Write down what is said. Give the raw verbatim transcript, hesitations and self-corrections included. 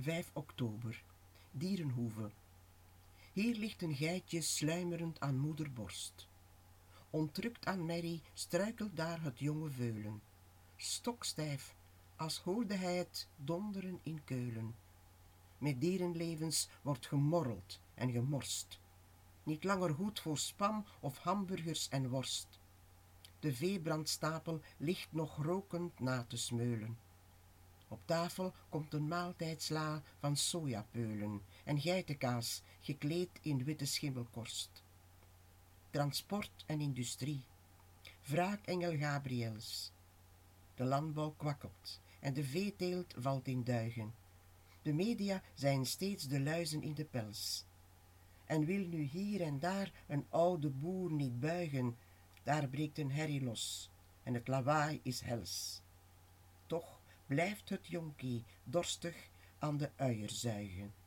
vijf oktober, Dierenhoeve. Hier ligt een geitje sluimerend aan moederborst. Ontrukt aan merrie struikelt daar het jonge veulen. Stokstijf, als hoorde hij het donderen in Keulen. Met dierenlevens wordt gemorreld en gemorst. Niet langer goed voor spam of hamburgers en worst. De veebrandstapel ligt nog rokend na te smeulen. Op tafel komt een maaltijdsla van sojapeulen en geitenkaas gekleed in witte schimmelkorst. Transport en industrie. Wraakengel Gabriels. De landbouw kwakkelt en de veeteelt valt in duigen. De media zijn steeds de luizen in de pels. En wil nu hier en daar een oude boer niet buigen, daar breekt een herrie los en het lawaai is hels. Toch blijft het jonkie dorstig aan de uier zuigen.